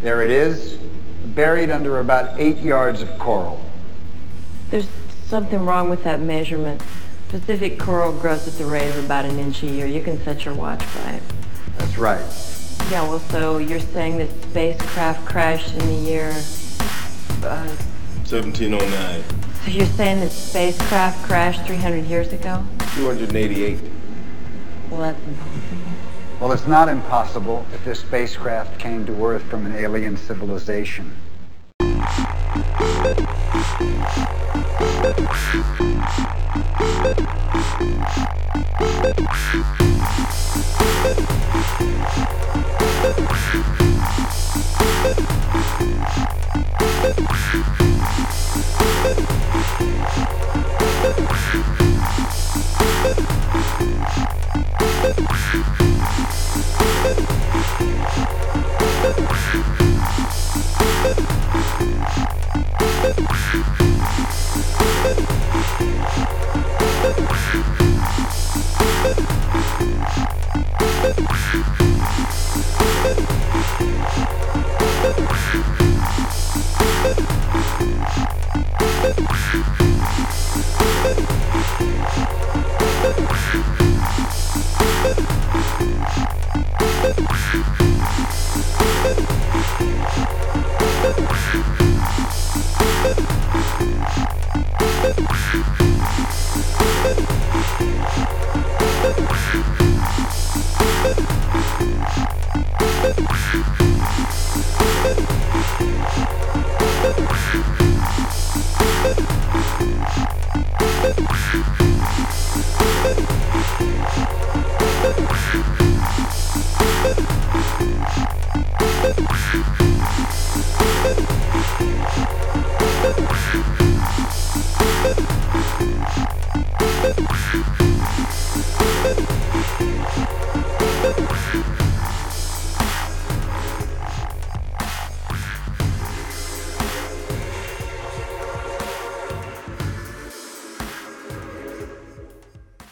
There it is, buried under about 8 yards of coral. There's something wrong with that measurement. Pacific coral grows at the rate of about an inch a year. You can set your watch by it. That's right. Yeah, well, so you're saying that spacecraft crashed in the year... 1709. So you're saying that spacecraft crashed 300 years ago? 288. Well, that's impossible. Well, it's not impossible if this spacecraft came to Earth from an alien civilization.